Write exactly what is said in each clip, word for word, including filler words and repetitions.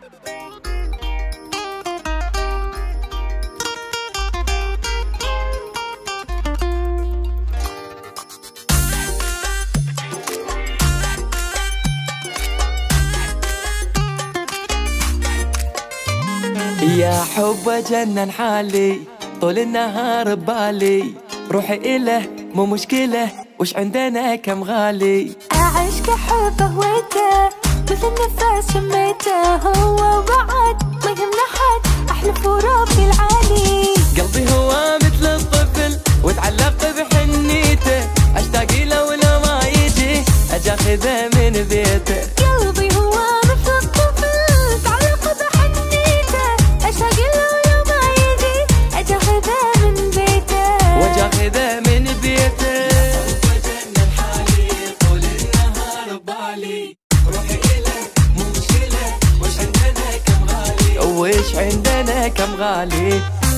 يا حب جنن حالي طول النهار ببالي، روحي إله مو مشكلة وش عندنا كم غالي. أعيش كحب هويته مثل النفس شميته، هو وبعد ما يهمنا حد أحلف وربي العالي. قلبي هو مثل الطفل وتعلق بحنيته، أشتاق له ولو ما يجي أجي أخذه من بيته. قلبي هو مثل الطفل تعلق بحنيته، أشتاق له ولو ما يجي أجي أخذه من بيته. وأجي أخذه من بيته. وجنن حالي طول النهار ببالي، روحي إله مو مشكلة وش عندنا كم غالي. وش عندنا كم غالي.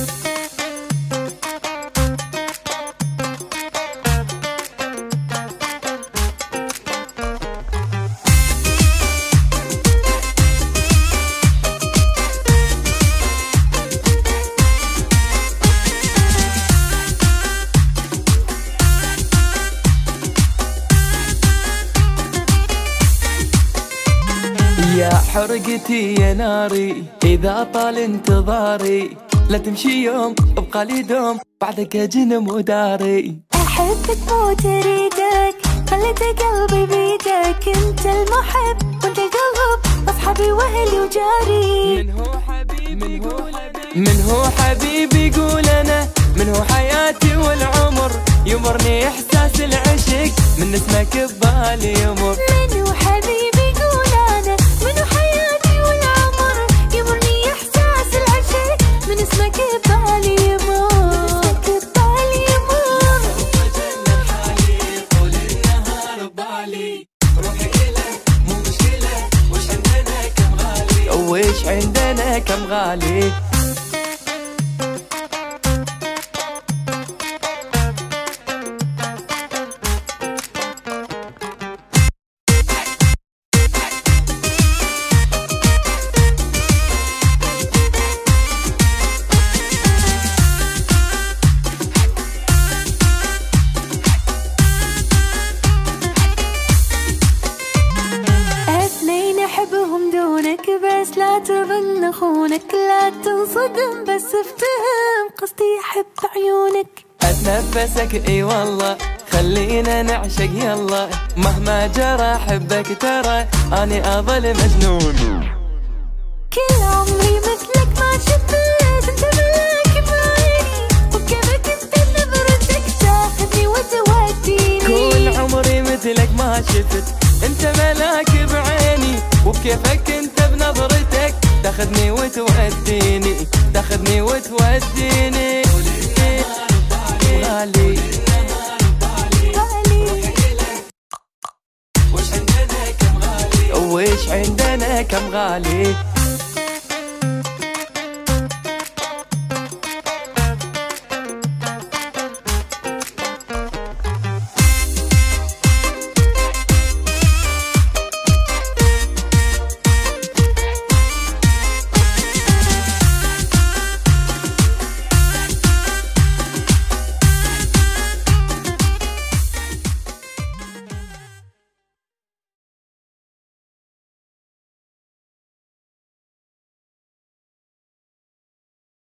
يا حرقتي يا ناري إذا طال انتظاري، لا تمشي يوم ابقى لي دوم بعدك أجن مداري. أحبك مو تريدك خليت قلبي بيدك، أنت المحب وأنت القلب أصحابي وأهلي وجاري. من هو حبيبي يقول من هو حبيبي يقول أنا، من هو حياتي والعمر يمرني إحساس العشق من اسمك ببالي يمر. من هو حبيبي يقول أنا، من هو حياتي والعمر يمرني إحساس العشق من اسمك ببالي يمر. من اسمك ببالي يمر. وجنن حالي طول النهار ببالي، روحي إله مو مشكلة وش عندنا كم غالي. وش عندنا كم غالي. أحبهم دونك بس لا تظن خونك، لا تنصدم بس افتهم قصدي أحب عيونك. أتنفسك اي والله خلينا نعشق يلا، مهما جرى أحبك ترى أني أظل مجنون. كل عمري مثلك ما شفت، أنت ملاك بعيني وبكيفك أنت نظرتك تاخذني وتوديني. كل عمري مثلك ما شفت، أنت ملاك بعيني وبكيفك أنت بنظرتك تاخذني وتوديني تاخذني وتوديني. غالي وش عندنا كم غالي. وش عندنا كم غالي.